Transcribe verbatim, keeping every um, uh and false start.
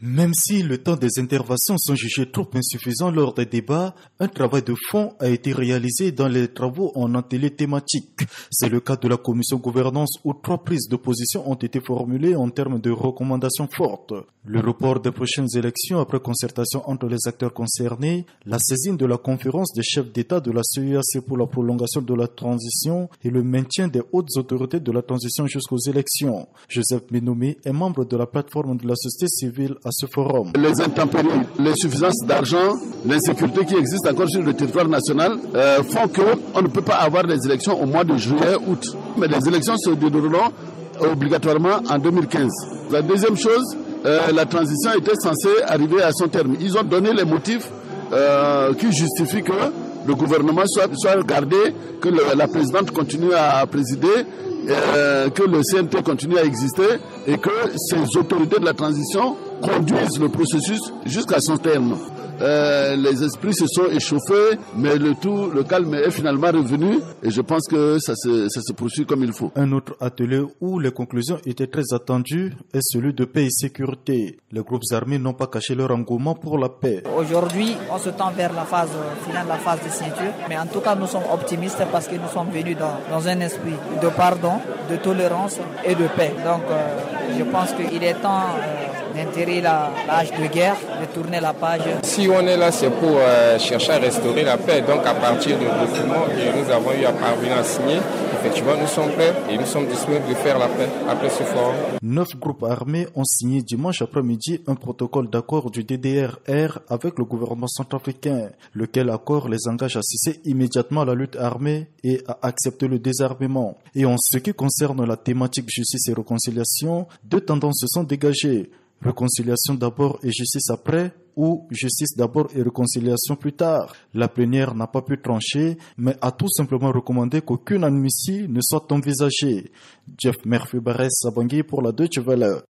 Même si le temps des interventions sont jugés trop insuffisants lors des débats, un travail de fond a été réalisé dans les travaux en atelier thématique. C'est le cas de la commission gouvernance où trois prises de position ont été formulées en termes de recommandations fortes. Le report des prochaines élections après concertation entre les acteurs concernés, la saisine de la conférence des chefs d'État de la C E E A C pour la prolongation de la transition et le maintien des hautes autorités de la transition jusqu'aux élections. Joseph Menoumé est membre de la plateforme de la société civile à ce forum. Les intempéries, l'insuffisance d'argent, l'insécurité qui existe encore sur le territoire national euh, font qu'on ne peut pas avoir des élections au mois de juillet, août. Mais les élections se dérouleront obligatoirement en deux mille quinze. La deuxième chose, euh, la transition était censée arriver à son terme. Ils ont donné les motifs euh, qui justifient que le gouvernement soit, soit gardé, que le, la présidente continue à présider, euh, que le C N T continue à exister et que ces autorités de la transition conduisent le processus jusqu'à son terme. Euh, les esprits se sont échauffés, mais le tout, le calme est finalement revenu et je pense que ça se, ça se poursuit comme il faut. Un autre atelier où les conclusions étaient très attendues est celui de paix et sécurité. Les groupes armés n'ont pas caché leur engouement pour la paix. Aujourd'hui, on se tend vers la phase finale, la phase de signature, mais en tout cas nous sommes optimistes parce que nous sommes venus dans, dans un esprit de pardon, de tolérance et de paix. Donc euh, je pense qu'il est temps euh, d'enterrer la l'âge de guerre, de tourner la page. Si on est là, c'est pour euh, chercher à restaurer la paix. Donc à partir du document que nous avons eu à parvenir à signer, effectivement nous sommes prêts et nous sommes disponibles de faire la paix après ce forum. Neuf groupes armés ont signé dimanche après-midi un protocole d'accord du D D R R avec le gouvernement centrafricain, lequel accord les engage à cesser immédiatement la lutte armée et à accepter le désarmement. Et en ce qui concerne la thématique justice et réconciliation, deux tendances se sont dégagées. Réconciliation d'abord et justice après, ou justice d'abord et réconciliation plus tard. La plénière n'a pas pu trancher, mais a tout simplement recommandé qu'aucune amnistie ne soit envisagée. Jeff Murphy-Barres Sabangui pour la Deutsche Welle.